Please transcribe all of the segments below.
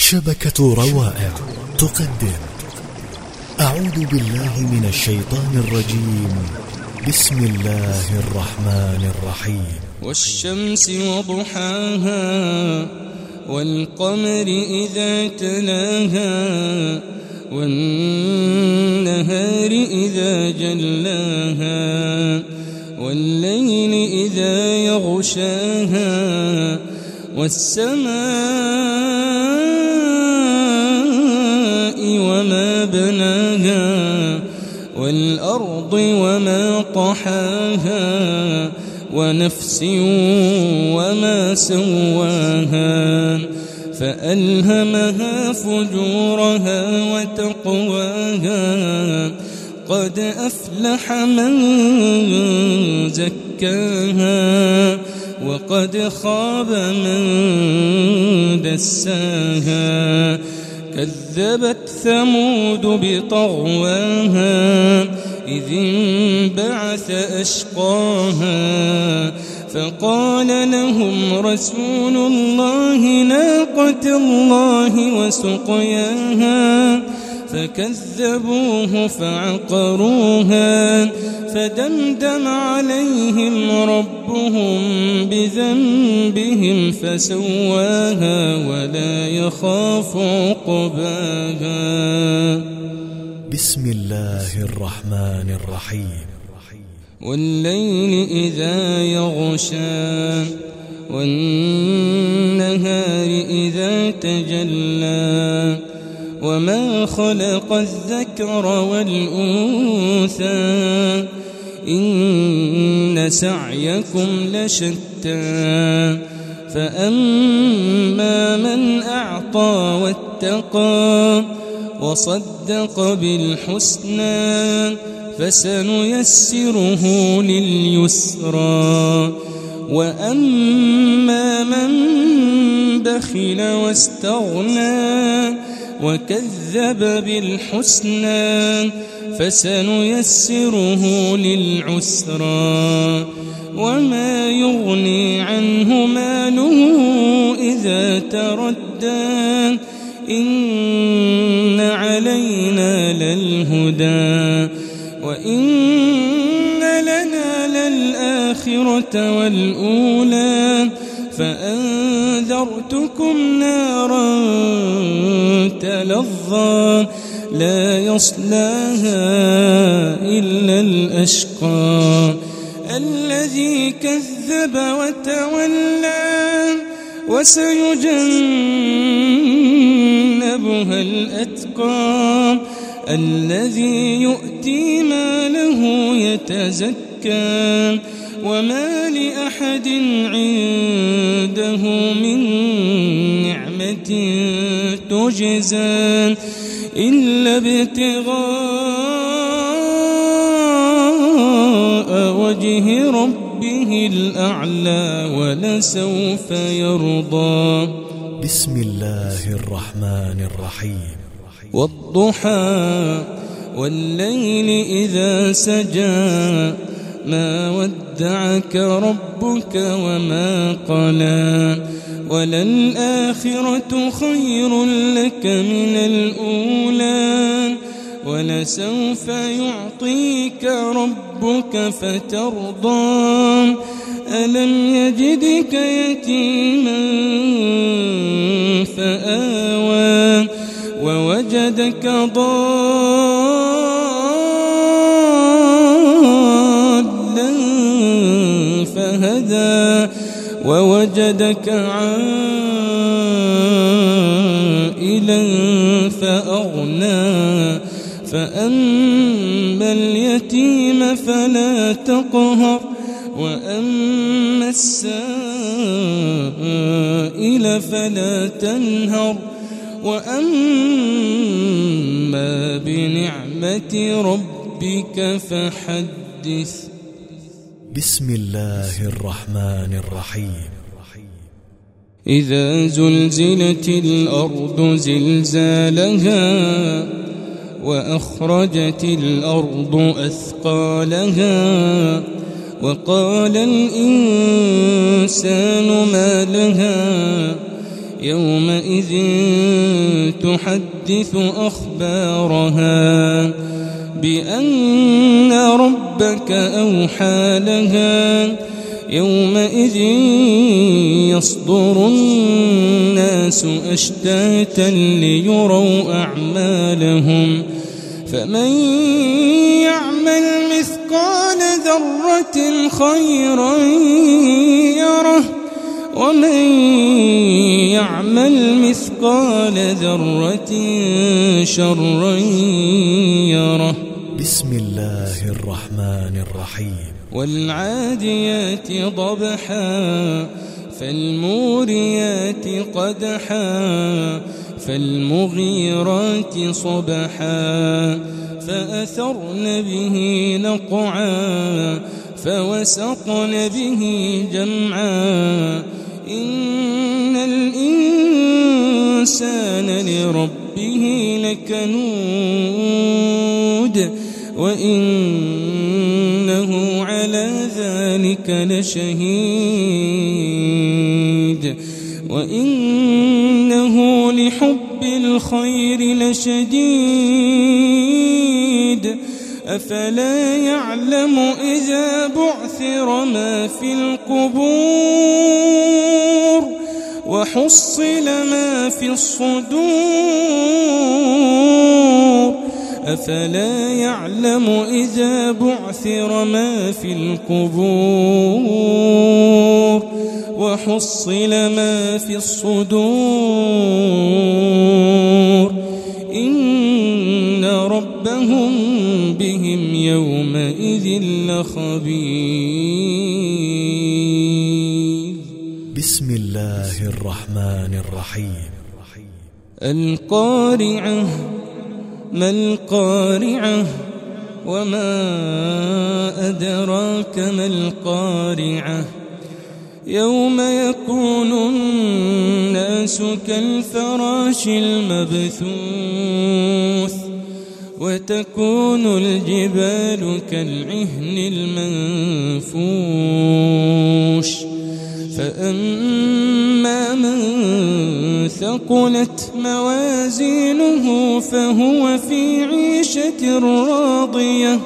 شبكة روائع تقدم أعوذ بالله من الشيطان الرجيم. بسم الله الرحمن الرحيم. والشمس وضحاها والقمر إذا تلاها والنهار إذا جلاها والليل إذا يغشاها والسماء وما بناها والأرض وما طحاها ونفس وما سواها فألهمها فجورها وتقواها قد أفلح من زكاها وقد خاب من دساها كذبت ثمود بطغواها إذ انبعث أشقاها فقال لهم رسول الله ناقة الله وسقياها فكذبوه فعقروها فدمدم عليهم ربهم بذنبهم فسواها ولا يخاف عقباها. بسم الله الرحمن الرحيم. والليل إذا يغشى والنهار إذا تجلى وما خلق الذكر والأنثى إن سعيكم لشتى فأما من أعطى واتقى وصدق بالحسنى فسنيسره لليسرى وأما من بخل واستغنى وكذب بالحسنى فسنيسره للعسرى وما يغني عنه ماله إذا تردى إن علينا للهدى وإن لنا للآخرة والأولى فأنذرتكم نارا تلظى لا يصلاها إلا الأشقى الذي كذب وتولى وسيجنبها الأتقى الذي يؤتي ماله يتزكى وما لأحد عنده من نعمة تجزى إلا ابتغاء وجه ربه الأعلى ولسوف يرضى. بسم الله الرحمن الرحيم. والضحى والليل إذا سجى ما ودعك ربك وما قلى وللآخرة خير لك من الأولى ولسوف يعطيك ربك فترضى ألم يجدك يتيما فآوى ووجدك ضالا فهدى ووجدك عائلا فأغنى فأما اليتيم فلا تقهر وأما السائل فلا تنهر وأما بنعمة ربك فحدث. بسم الله الرحمن الرحيم. إذا زلزلت الأرض زلزالها وأخرجت الأرض أثقالها وقال الإنسان ما لها يومئذ تحدث أخبارها بأن ربك أوحى لها يومئذ يصدر الناس أشتاتا ليروا أعمالهم فمن يعمل مثقال ذرة خيرا يره ومن يعمل مثقال ذرة شرا يره. بسم الله الرحمن الرحيم. والعاديات ضبحا فالموريات قدحا فالمغيرات صبحا فأثرن به نقعا فوسطن به جمعا إن الإنسان لربه لكنود وإنه على ذلك لشهيد وإنه لحب الخير لشديد أفلا يعلم إذا بعثر ما في القبور وحصل ما في الصدور أفلا يعلم إذا بعثر ما في القبور وحصل ما في الصدور إن ربهم بهم يومئذ لخبير. بسم الله الرحمن الرحيم. القارعة ما القارعة وما أدراك ما القارعة يوم يكون الناس كالفراش المبثوث وتكون الجبال كالعهن المنفوش فأما من ثقلت موازينه فهو في عيشة راضية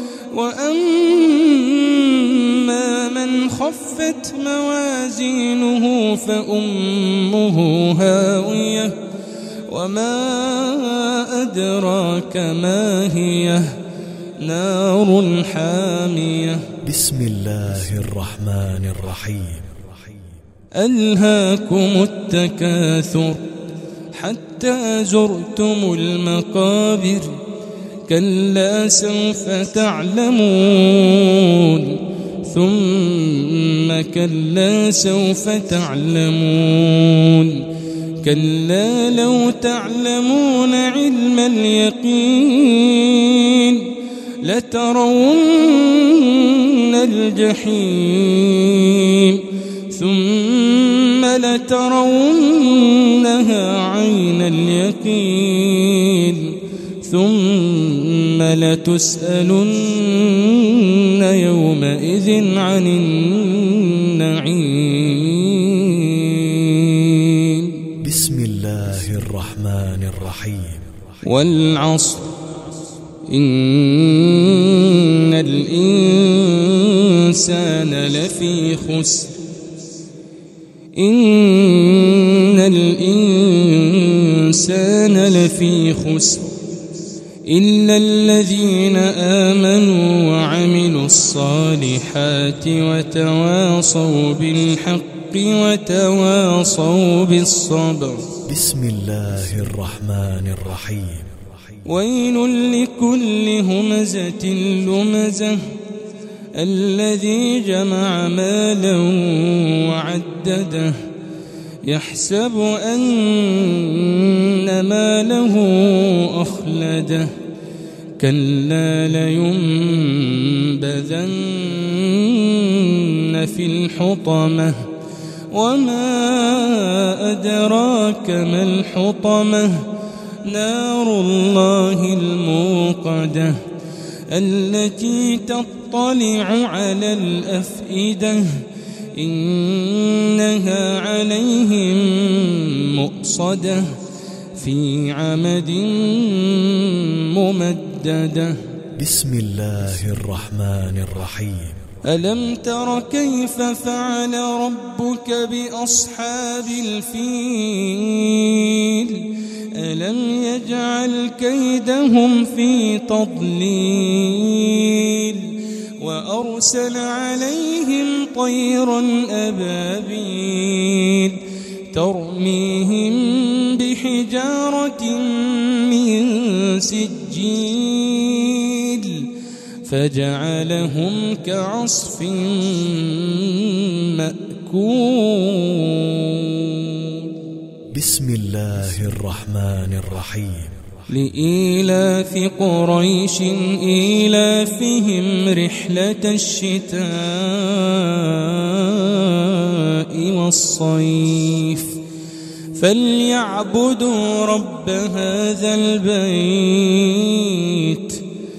وأما من خفت موازينه فأمه هاوية وما أدراك ما هي نار حامية. بسم الله الرحمن الرحيم. ألهاكم التكاثر حتى زرتم المقابر كلا سوف تعلمون ثم كلا سوف تعلمون كلا لو تعلمون علم اليقين لترون الجحيم ثم لترونها عين اليقين ثم لتسألن يومئذ عن النعيم. بسم الله الرحمن الرحيم. والعصر إن الإنسان لفي خسر إن الإنسان لفي خسر إلا الذين آمنوا وعملوا الصالحات وتواصوا بالحق وتواصوا بالصبر. بسم الله الرحمن الرحيم. ويل لكل همزة لمزة الذي جمع مالا وعدده يحسب أن ماله أخلده كلا لينبذن في الحطمة وما أدراك ما الحطمة نار الله الموقدة التي تطلع على الأفئدة إنها عليهم مؤصدة في عمد ممددة. بسم الله الرحمن الرحيم. ألم تر كيف فعل ربك بأصحاب الفيل ألم يجعل كيدهم في تضليل وأرسل عليهم طيرا أبابيل ترميهم بحجارة من سجيل فجعلهم كعصف مأكول. بسم الله الرحمن الرحيم. لإيلاف قريش إيلافهم رحلة الشتاء والصيف فليعبدوا رب هذا البيت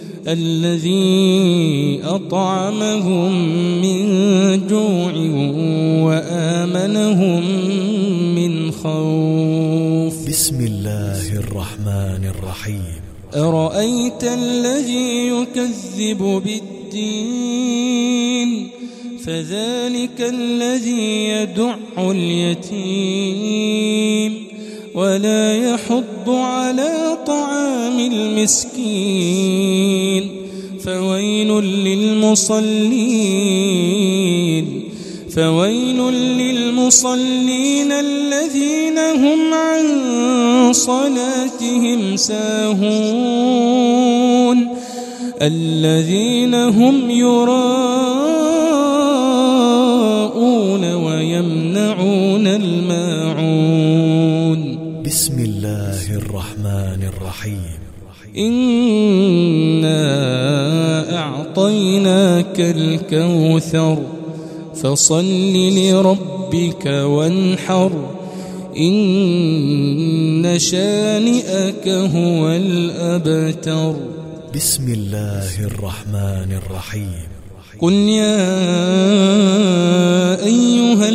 الذي أطعمهم من جوع وآمنهم من خوف. بسم الله الرحمن الرحيم. أرأيت الذي يكذب بالدين فذلك الذي يدع اليتيم ولا يحض على طعام المسكين فويل للمصلين الذين هم عن صلاتهم ساهون الذين هم يراءون ويمنعون الماعون. بسم الله الرحمن الرحيم. إنا أعطيناك الكوثر فصل لربك وانحر إن شانئك هو الأبتر. بسم الله الرحمن الرحيم. قل يا أيها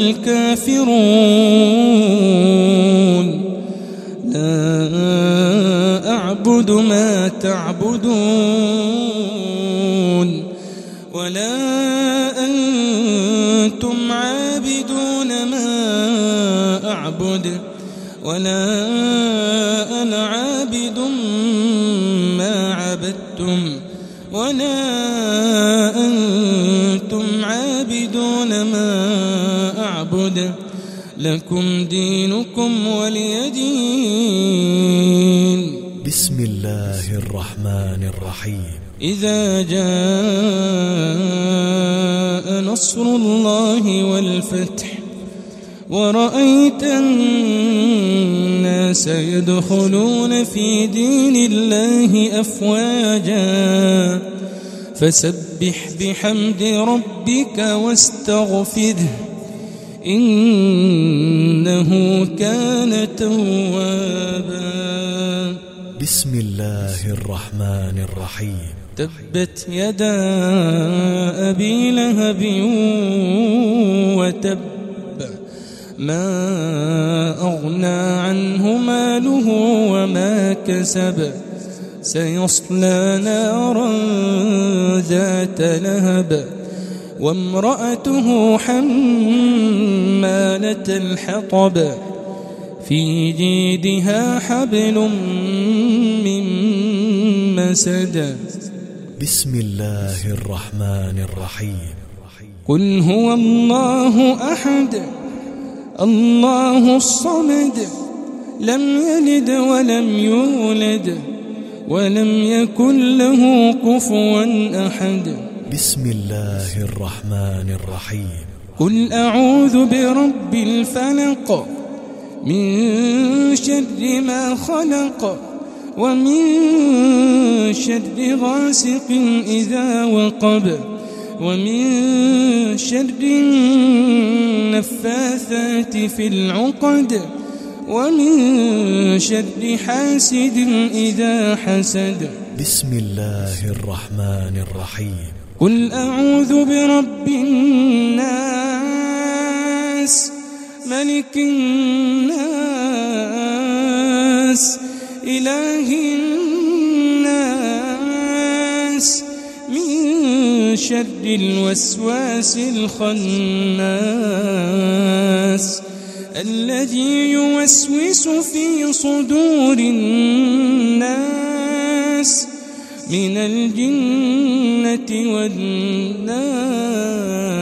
الكافرون لا أعبد ما تعبدون ولا أنتم عابدون ما أعبد ولا أنا عابد ما عبدتم ولا أنتم عابدون ما أعبد لكم دينكم ولي دين. بسم الله الرحمن الرحيم. إذا جاء نصر الله والفتح ورأيت الناس يدخلون في دين الله أفواجا فسبح بحمد ربك واستغفره إنه كان توابا. بسم الله الرحمن الرحيم. تبت يدا أبي لهب وتب ما أغنى عنه ماله وما كسب سيصلى نارا ذات لهب وامرأته حمالة الحطب في جيدها حبل من مسد. بسم الله الرحمن الرحيم. قل هو الله أحد الله الصمد لم يلد ولم يولد ولم يكن له كفوا أحد. بسم الله الرحمن الرحيم. قل أعوذ برب الفلق من شر ما خلق ومن شر غاسق إذا وقب ومن شر النفاثات في العقد ومن شر حاسد إذا حسد. بسم الله الرحمن الرحيم. قل أعوذ برب الناس الناس ملك الناس إله الناس من شر الوسواس الخناس الذي يوسوس في صدور الناس من الجنة والناس.